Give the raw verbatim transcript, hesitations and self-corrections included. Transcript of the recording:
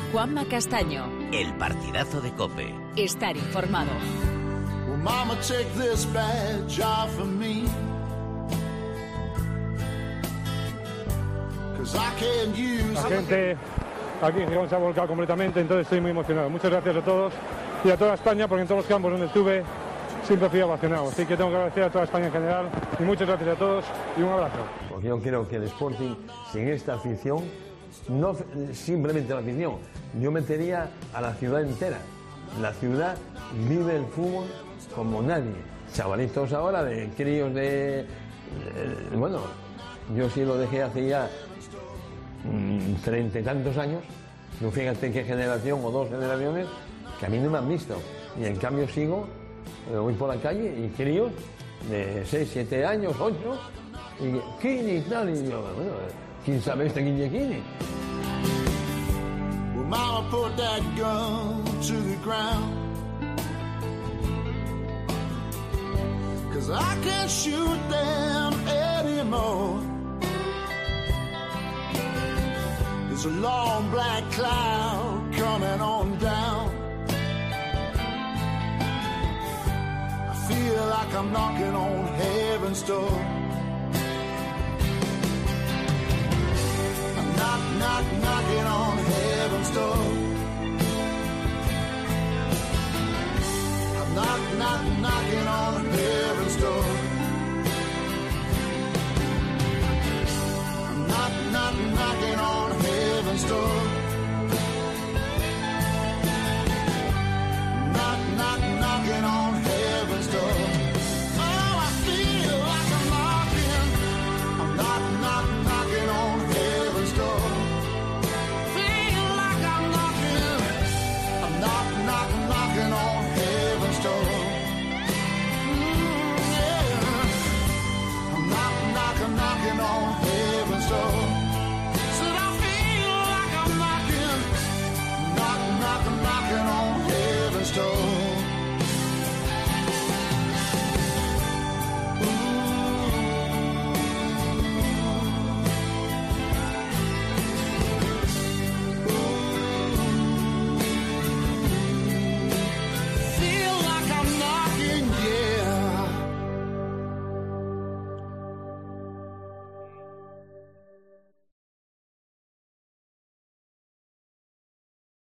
Juanma Castaño. El partidazo de COPE. Estar informado. Well, mama, take this badge off of me. 'Cause I can't use La gente aquí en Gijón se ha volcado completamente, entonces estoy muy emocionado. Muchas gracias a todos y a toda España, porque en todos los campos donde estuve siempre fui ovacionado. Así que tengo que agradecer a toda España en general y muchas gracias a todos y un abrazo. Porque yo creo que el Sporting, sin esta afición, no simplemente la afición, yo metería a la ciudad entera. La ciudad vive el fútbol como nadie. Chavalitos ahora, de críos de... de bueno, yo sí lo dejé hace ya treinta y tantos años. No fíjate qué generación o dos generaciones que a mí no me han visto. Y en cambio sigo, voy por la calle y críos de seis, siete años, ocho, y Kini y tal, y yo, bueno, ¿quién sabe este Kini y Kini? Well, mama, put that gun to the ground. 'Cause I can't shoot them anymore. There's a long black cloud coming on down. I feel like I'm knocking on heaven's door.